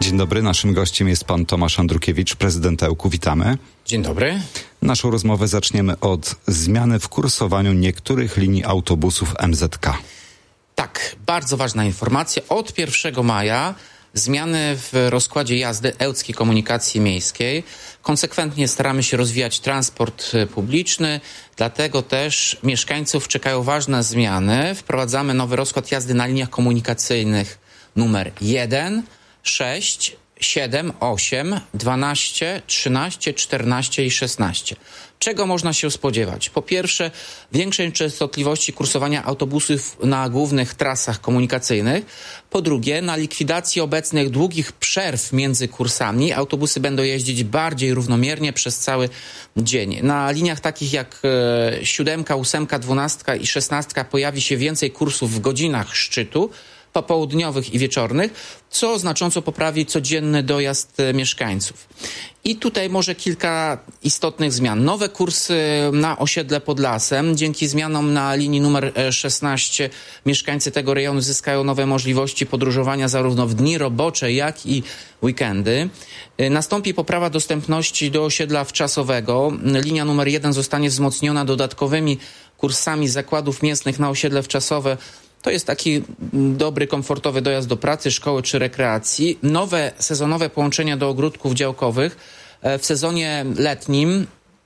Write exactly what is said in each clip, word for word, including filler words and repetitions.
Dzień dobry, naszym gościem jest pan Tomasz Andrukiewicz, prezydent Ełku. Witamy. Dzień dobry. Naszą rozmowę zaczniemy od zmiany w kursowaniu niektórych linii autobusów M Z K. Tak, bardzo ważna informacja. Od pierwszego maja zmiany w rozkładzie jazdy Ełckiej Komunikacji Miejskiej. Konsekwentnie staramy się rozwijać transport publiczny, dlatego też mieszkańców czekają ważne zmiany. Wprowadzamy nowy rozkład jazdy na liniach komunikacyjnych numer jeden, sześć, siedem, osiem, dwanaście, trzynaście, czternaście i szesnaście. Czego można się spodziewać? Po pierwsze, większej częstotliwości kursowania autobusów na głównych trasach komunikacyjnych. Po drugie, na likwidacji obecnych długich przerw między kursami autobusy będą jeździć bardziej równomiernie przez cały dzień. Na liniach takich jak e, siódemka, ósemka, dwunastka i szesnastka pojawi się więcej kursów w godzinach szczytu, popołudniowych i wieczornych, co znacząco poprawi codzienny dojazd mieszkańców. I tutaj może kilka istotnych zmian. Nowe kursy na osiedle pod lasem. Dzięki zmianom na linii numer szesnaście mieszkańcy tego rejonu zyskają nowe możliwości podróżowania zarówno w dni robocze, jak i weekendy. Nastąpi poprawa dostępności do osiedla wczasowego. Linia numer jeden zostanie wzmocniona dodatkowymi kursami zakładów mięsnych na osiedle wczasowe. To jest taki dobry, komfortowy dojazd do pracy, szkoły czy rekreacji. Nowe sezonowe połączenia do ogródków działkowych. W sezonie letnim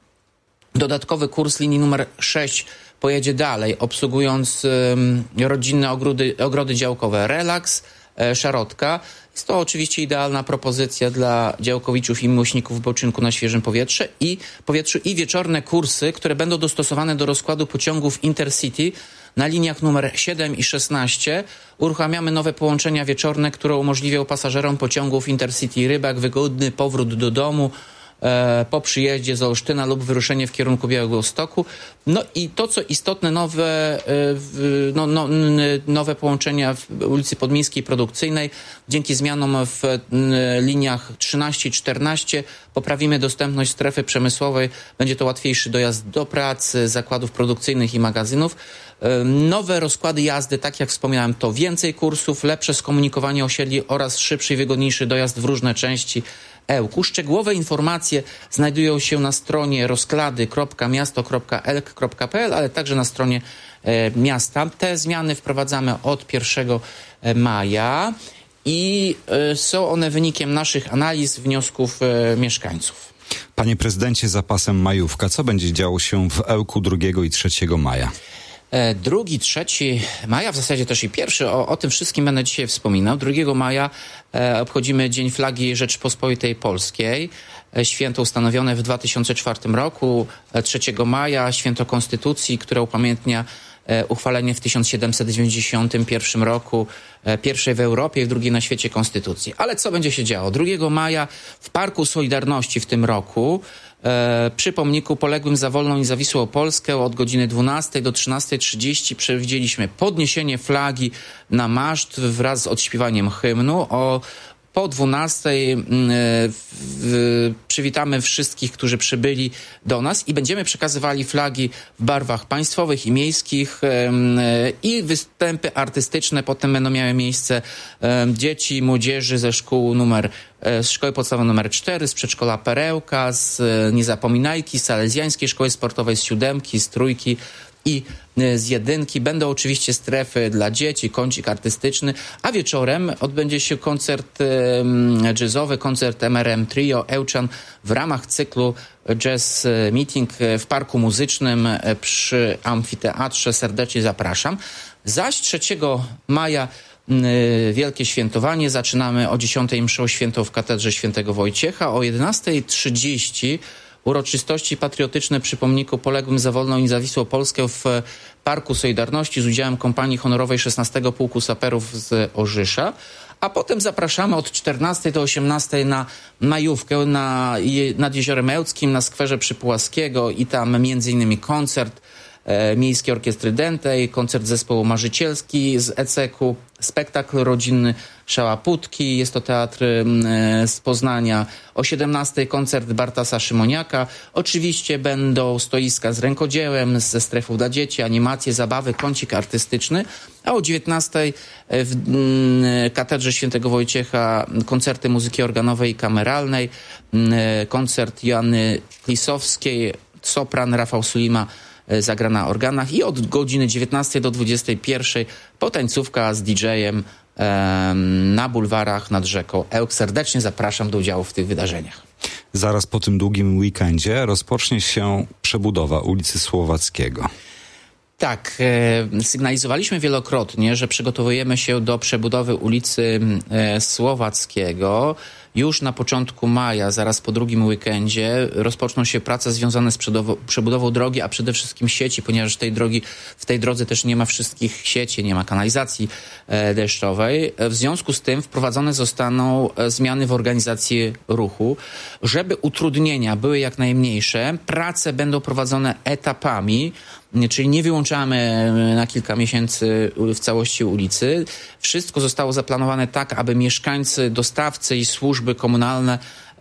dodatkowy kurs linii numer sześć pojedzie dalej, obsługując um, rodzinne ogrody, ogrody działkowe. Relaks, e, szarotka. Jest to oczywiście idealna propozycja dla działkowiczów i miłośników wypoczynku na świeżym powietrze i powietrzu i wieczorne kursy, które będą dostosowane do rozkładu pociągów Intercity. Na liniach numer siedem i szesnaście uruchamiamy nowe połączenia wieczorne, które umożliwią pasażerom pociągów Intercity Rybak wygodny powrót do domu e, po przyjeździe z Olsztyna lub wyruszenie w kierunku Białegostoku. No i to, co istotne, nowe, e, w, no, no, n, nowe połączenia w ulicy Podmiejskiej Produkcyjnej. Dzięki zmianom w n, liniach trzynaście i czternaście poprawimy dostępność strefy przemysłowej. Będzie to łatwiejszy dojazd do pracy, zakładów produkcyjnych i magazynów. Nowe rozkłady jazdy, tak jak wspominałem, to więcej kursów, lepsze skomunikowanie osiedli oraz szybszy i wygodniejszy dojazd w różne części Ełku. Szczegółowe informacje znajdują się na stronie rozklady kropka miasto kropka elk kropka pe el, ale także na stronie e, miasta. Te zmiany wprowadzamy od pierwszego maja i e, są one wynikiem naszych analiz, wniosków e, mieszkańców. Panie prezydencie, zapasem majówka, co będzie działo się w Ełku drugiego i trzeciego maja? Drugi, trzeci maja, w zasadzie też i pierwszy, o, o tym wszystkim będę dzisiaj wspominał. Drugiego maja e, obchodzimy Dzień Flagi Rzeczypospolitej Polskiej, e, święto ustanowione w dwa tysiące czwartym roku. E, trzeciego maja święto Konstytucji, które upamiętnia e, uchwalenie w tysiąc siedemset dziewięćdziesiątym pierwszym roku e, pierwszej w Europie i drugiej na świecie Konstytucji. Ale co będzie się działo? drugiego maja w Parku Solidarności w tym roku E, przy pomniku poległym za wolną i niezawisłą Polskę od godziny dwunastej do trzynastej trzydzieści przewidzieliśmy podniesienie flagi na maszt wraz z odśpiewaniem hymnu. O Po dwunastej y, y, przywitamy wszystkich, którzy przybyli do nas i będziemy przekazywali flagi w barwach państwowych i miejskich y, y, i występy artystyczne potem będą miały miejsce y, dzieci i młodzieży ze szkół numer z szkoły podstawowej numer cztery, z przedszkola Perełka, z y, Niezapominajki, z Salezjańskiej Szkoły Sportowej, z siódemki, z trójki i z jedynki. Będą oczywiście strefy dla dzieci, kącik artystyczny, a wieczorem odbędzie się koncert jazzowy, koncert M R M Trio Ełczan w ramach cyklu Jazz Meeting w Parku Muzycznym przy Amfiteatrze. Serdecznie zapraszam. Zaś trzeciego maja wielkie świętowanie. Zaczynamy o dziesiątej mszą świętą w Katedrze Świętego Wojciecha. O jedenastej trzydzieści uroczystości patriotyczne przy pomniku poległym za wolną i niezawisłą Polskę w Parku Solidarności z udziałem kompanii honorowej szesnastego Pułku Saperów z Orzysza. A potem zapraszamy od czternastej do osiemnastej na majówkę na, nad Jeziorem Ełckim, na skwerze Przypułaskiego i tam między innymi koncert e, Miejskiej Orkiestry Dętej, koncert zespołu Marzycielski z E C K-u, spektakl rodzinny Szałaputki, jest to teatr e, z Poznania. O siedemnastej koncert Bartasa Szymoniaka. Oczywiście będą stoiska z rękodziełem, ze strefą dla dzieci, animacje, zabawy, kącik artystyczny. A o dziewiętnastej w Katedrze Świętego Wojciecha koncerty muzyki organowej i kameralnej, koncert Joanny Klisowskiej, sopran, Rafał Sulima zagra na organach i od godziny dziewiętnastej do dwudziestej pierwszej potańcówka z didżejem na bulwarach nad rzeką Ełk. Serdecznie zapraszam do udziału w tych wydarzeniach. Zaraz po tym długim weekendzie rozpocznie się przebudowa ulicy Słowackiego. Tak, e, sygnalizowaliśmy wielokrotnie, że przygotowujemy się do przebudowy ulicy e, Słowackiego. Już na początku maja, zaraz po drugim weekendzie, rozpoczną się prace związane z przebudow- przebudową drogi, a przede wszystkim sieci, ponieważ tej drogi, w tej drodze też nie ma wszystkich sieci, nie ma kanalizacji e, deszczowej. W związku z tym wprowadzone zostaną e, zmiany w organizacji ruchu. Żeby utrudnienia były jak najmniejsze, prace będą prowadzone etapami, czyli nie wyłączamy na kilka miesięcy w całości ulicy. Wszystko zostało zaplanowane tak, aby mieszkańcy, dostawcy i służby komunalne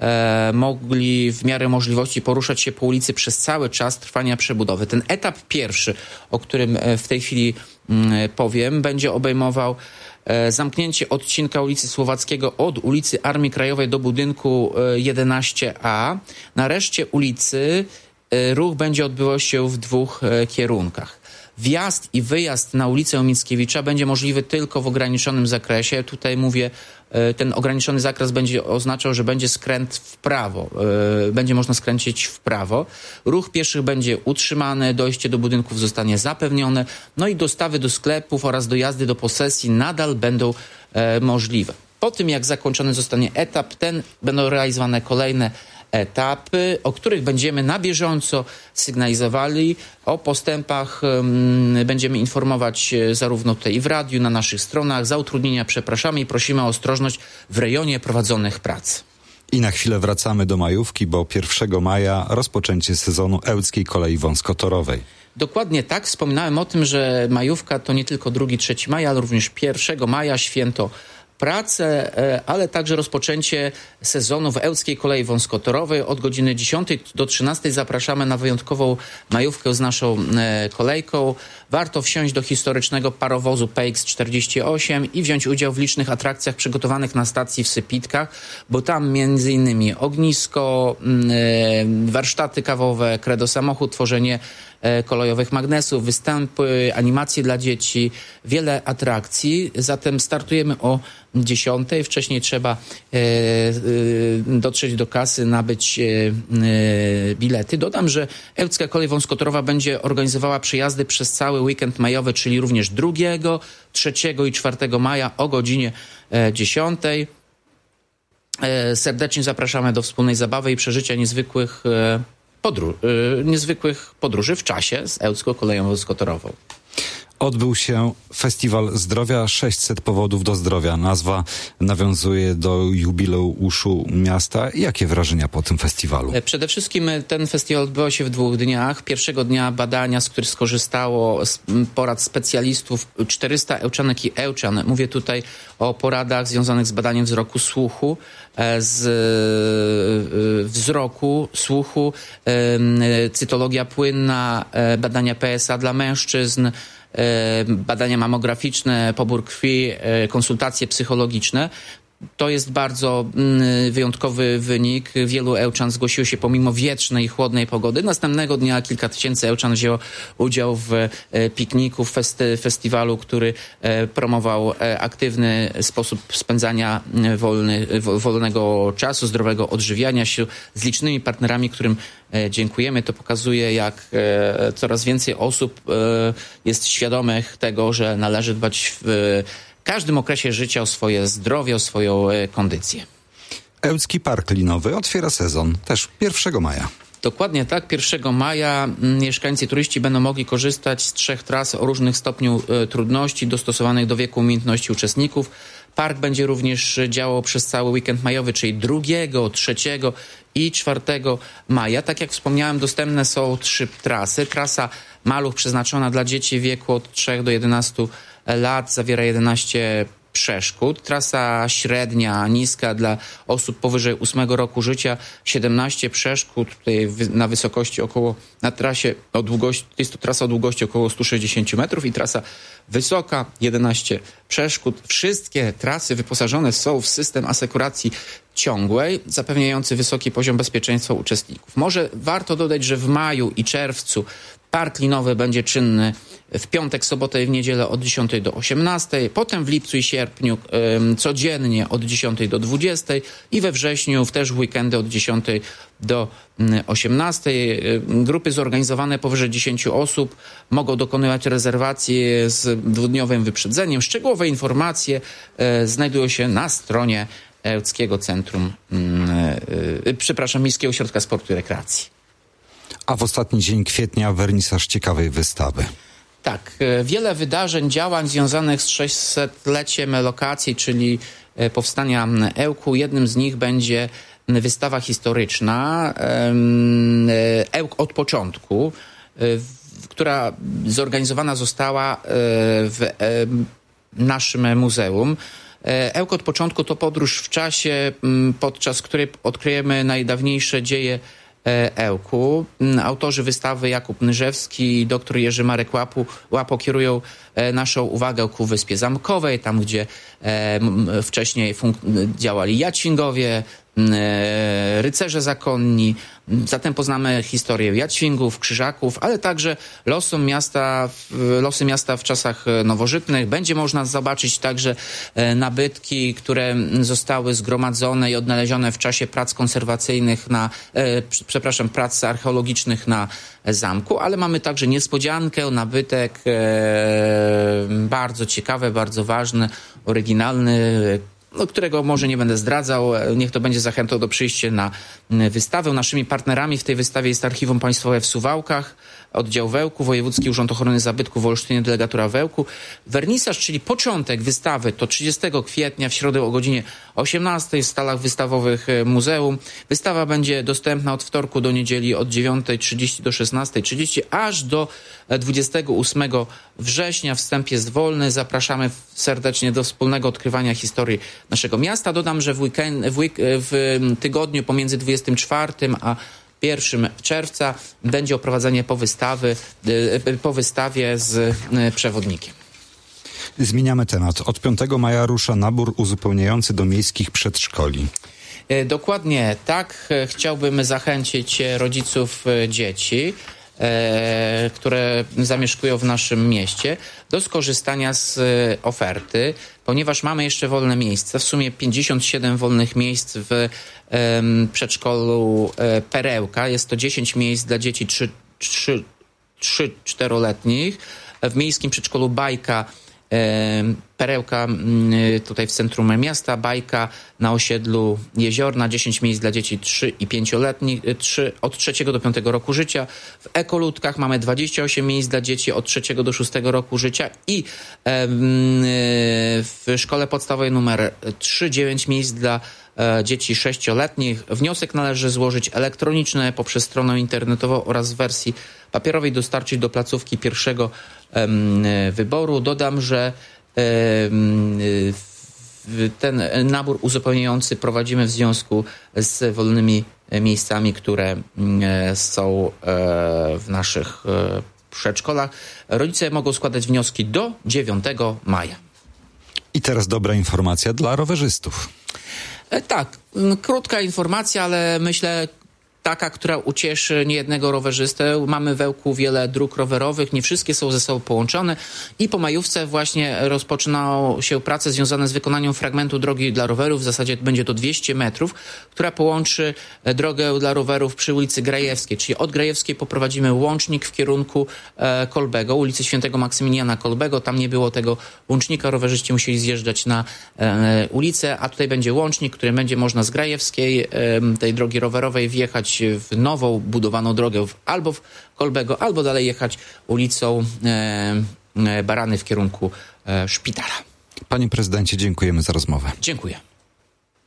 e, mogli w miarę możliwości poruszać się po ulicy przez cały czas trwania przebudowy. Ten etap pierwszy, o którym w tej chwili m, powiem, będzie obejmował e, zamknięcie odcinka ulicy Słowackiego od ulicy Armii Krajowej do budynku e, jedenaście A. Na reszcie ulicy ruch będzie odbywał się w dwóch e, kierunkach. Wjazd i wyjazd na ulicę Mickiewicza będzie możliwy tylko w ograniczonym zakresie. Tutaj mówię, e, ten ograniczony zakres będzie oznaczał, że będzie skręt w prawo. E, będzie można skręcić w prawo. Ruch pieszych będzie utrzymany, dojście do budynków zostanie zapewnione, no i dostawy do sklepów oraz dojazdy do posesji nadal będą e, możliwe. Po tym, jak zakończony zostanie etap ten, będą realizowane kolejne etapy, o których będziemy na bieżąco sygnalizowali. O postępach um, będziemy informować zarówno tutaj w radiu, na naszych stronach. Za utrudnienia przepraszamy i prosimy o ostrożność w rejonie prowadzonych prac. I na chwilę wracamy do majówki, bo pierwszego maja rozpoczęcie sezonu Ełckiej Kolei Wąskotorowej. Dokładnie tak. Wspominałem o tym, że majówka to nie tylko drugiego trzeciego maja, ale również pierwszego maja, święto prace, ale także rozpoczęcie sezonu w Ełckiej Kolei Wąskotorowej. Od godziny dziesiątej do trzynastej zapraszamy na wyjątkową majówkę z naszą kolejką. Warto wsiąść do historycznego parowozu P X czterdzieści osiem i wziąć udział w licznych atrakcjach przygotowanych na stacji w Sypitkach, bo tam między innymi ognisko, warsztaty kawowe, kredo samochód, tworzenie kolejowych magnesów, występy, animacje dla dzieci, wiele atrakcji. Zatem startujemy o dziesiątej. Wcześniej trzeba e, e, dotrzeć do kasy, nabyć e, e, bilety. Dodam, że Ełcka Kolej Wąskotorowa będzie organizowała przejazdy przez cały weekend majowy, czyli również drugiego, trzeciego i czwartego maja o godzinie e, dziesiątej. E, serdecznie zapraszamy do wspólnej zabawy i przeżycia niezwykłych e, Podróż, yy, niezwykłych podróży w czasie z Ełcką Koleją Wąskotorową. Odbył się Festiwal Zdrowia, sześćset powodów do zdrowia. Nazwa nawiązuje do jubileuszu miasta. Jakie wrażenia po tym festiwalu? Przede wszystkim ten festiwal odbywał się w dwóch dniach. Pierwszego dnia badania, z których skorzystało z porad specjalistów czterysta ełczanek i ełczan. Mówię tutaj o poradach związanych z badaniem wzroku, słuchu, z wzroku, słuchu, cytologia płynna, badania P S A dla mężczyzn, badania mamograficzne, pobór krwi, konsultacje psychologiczne. To jest bardzo wyjątkowy wynik. Wielu ełczan zgłosiło się pomimo wietrznej i chłodnej pogody. Następnego dnia kilka tysięcy ełczan wzięło udział w pikniku, w festy, festiwalu, który promował aktywny sposób spędzania wolny, wolnego czasu, zdrowego odżywiania się z licznymi partnerami, którym dziękujemy. To pokazuje, jak coraz więcej osób jest świadomych tego, że należy dbać w w każdym okresie życia o swoje zdrowie, o swoją kondycję. Ełcki Park Linowy otwiera sezon też pierwszego maja. Dokładnie tak. pierwszego maja mieszkańcy, turyści będą mogli korzystać z trzech tras o różnych stopniu e, trudności dostosowanych do wieku umiejętności uczestników. Park będzie również działał przez cały weekend majowy, czyli drugiego, trzeciego i czwartego maja. Tak jak wspomniałem, dostępne są trzy trasy. Trasa Maluch przeznaczona dla dzieci w wieku od trzech do jedenastu lat zawiera jedenaście przeszkód. Trasa średnia, niska dla osób powyżej ósmego roku życia, siedemnaście przeszkód tutaj na wysokości około, na trasie o długości, jest to trasa o długości około sto sześćdziesiąt metrów i trasa wysoka, jedenaście przeszkód. Wszystkie trasy wyposażone są w system asekuracji ciągłej, zapewniający wysoki poziom bezpieczeństwa uczestników. Może warto dodać, że w maju i czerwcu park linowy będzie czynny w piątek, sobotę i w niedzielę od dziesiątej do osiemnastej, potem w lipcu i sierpniu y, codziennie od dziesiątej do dwudziestej i we wrześniu też w weekendy od dziesiątej do osiemnastej. Y, grupy zorganizowane powyżej dziesięciu osób mogą dokonywać rezerwacji z dwudniowym wyprzedzeniem. Szczegółowe informacje y, znajdują się na stronie Ełckiego Centrum, y, y, przepraszam, Miejskiego Ośrodka Sportu i Rekreacji. A w ostatni dzień kwietnia wernisaż ciekawej wystawy. Tak, wiele wydarzeń, działań związanych z sześćsetleciem lokacji, czyli powstania Ełku. Jednym z nich będzie wystawa historyczna Ełk od początku, która zorganizowana została w naszym muzeum. Ełk od początku to podróż w czasie, podczas której odkryjemy najdawniejsze dzieje Ełku. Autorzy wystawy Jakub Nyżewski i dr Jerzy Marek Łapu, Łapo kierują naszą uwagę ku Wyspie Zamkowej, tam gdzie e, wcześniej funk- działali Jadźwingowie, e, rycerze zakonni. Zatem poznamy historię Jadźwingów, Krzyżaków, ale także losy miasta, losy miasta w czasach nowożytnych. Będzie można zobaczyć także e, nabytki, które zostały zgromadzone i odnalezione w czasie prac konserwacyjnych na, e, przepraszam, prac archeologicznych na zamku, ale mamy także niespodziankę, nabytek e, bardzo ciekawy, bardzo ważny, oryginalny, no, którego może nie będę zdradzał. Niech to będzie zachętą do przyjścia na wystawę. Naszymi partnerami w tej wystawie jest Archiwum Państwowe w Suwałkach, oddział w Ełku, Wojewódzki Urząd Ochrony Zabytków w Olsztynie, delegatura w Ełku. Wernisaż, czyli początek wystawy, to trzydziestego kwietnia w środę o godzinie osiemnastej w salach wystawowych muzeum. Wystawa będzie dostępna od wtorku do niedzieli od dziewiątej trzydzieści do szesnastej trzydzieści aż do dwudziestego ósmego września. Wstęp jest wolny. Zapraszamy serdecznie do wspólnego odkrywania historii naszego miasta. Dodam, że w, weekend, w, week, w tygodniu pomiędzy dwudziestym czwartym a pierwszym czerwca będzie oprowadzenie po, wystawy, po wystawie z przewodnikiem. Zmieniamy temat. Od piątego maja rusza nabór uzupełniający do miejskich przedszkoli. Dokładnie tak. Chciałbym zachęcić rodziców dzieci, które zamieszkują w naszym mieście, do skorzystania z oferty, ponieważ mamy jeszcze wolne miejsca. W sumie pięćdziesiąt siedem wolnych miejsc w przedszkolu Perełka. Jest to dziesięć miejsc dla dzieci trzy czteroletnich. W miejskim przedszkolu Bajka Perełka tutaj w centrum miasta, Bajka na osiedlu Jeziorna, dziesięć miejsc dla dzieci trzy i pięcioletnich, trzy, od trzeciego do piątego roku życia. W Ekoludkach mamy dwadzieścia osiem miejsc dla dzieci od trzeciego do szóstego roku życia i w szkole podstawowej numer trzy dziewięć miejsc dla dzieci sześcioletnich. Wniosek należy złożyć elektronicznie poprzez stronę internetową oraz w wersji papierowej dostarczyć do placówki pierwszego um, wyboru. Dodam, że um, ten nabór uzupełniający prowadzimy w związku z wolnymi miejscami, które um, są um, w naszych um, przedszkolach. Rodzice mogą składać wnioski do dziewiątego maja. I teraz dobra informacja dla rowerzystów. Tak, krótka informacja, ale myślę taka, która ucieszy niejednego rowerzystę. Mamy w Ełku wiele dróg rowerowych, nie wszystkie są ze sobą połączone i po majówce właśnie rozpoczynają się prace związane z wykonaniem fragmentu drogi dla rowerów. W zasadzie będzie to dwieście metrów, która połączy drogę dla rowerów przy ulicy Grajewskiej, czyli od Grajewskiej poprowadzimy łącznik w kierunku e, Kolbego, ulicy Świętego Maksymiliana Kolbego. Tam nie było tego łącznika, rowerzyści musieli zjeżdżać na e, ulicę, a tutaj będzie łącznik, który będzie można z Grajewskiej, e, tej drogi rowerowej wjechać w nową budowaną drogę w, albo w Kolbego, albo dalej jechać ulicą e, e, Barany w kierunku e, szpitala. Panie prezydencie, dziękujemy za rozmowę. Dziękuję.